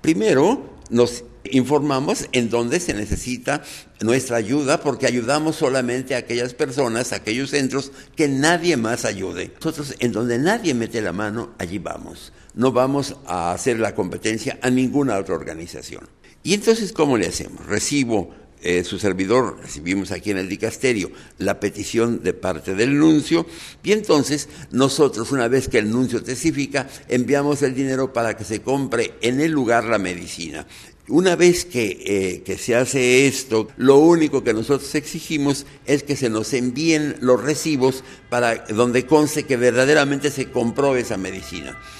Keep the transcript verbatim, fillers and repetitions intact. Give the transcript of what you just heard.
Primero, nos informamos en dónde se necesita nuestra ayuda, porque ayudamos solamente a aquellas personas, a aquellos centros que nadie más ayude. Nosotros, en donde nadie mete la mano, allí vamos. No vamos a hacer la competencia a ninguna otra organización. Y entonces, ¿cómo le hacemos? Recibo, eh, su servidor, recibimos aquí en el dicasterio la petición de parte del nuncio, y entonces nosotros, una vez que el nuncio testifica, enviamos el dinero para que se compre en el lugar la medicina. Una vez que, eh, que se hace esto, lo único que nosotros exigimos es que se nos envíen los recibos para donde conste que verdaderamente se compró esa medicina.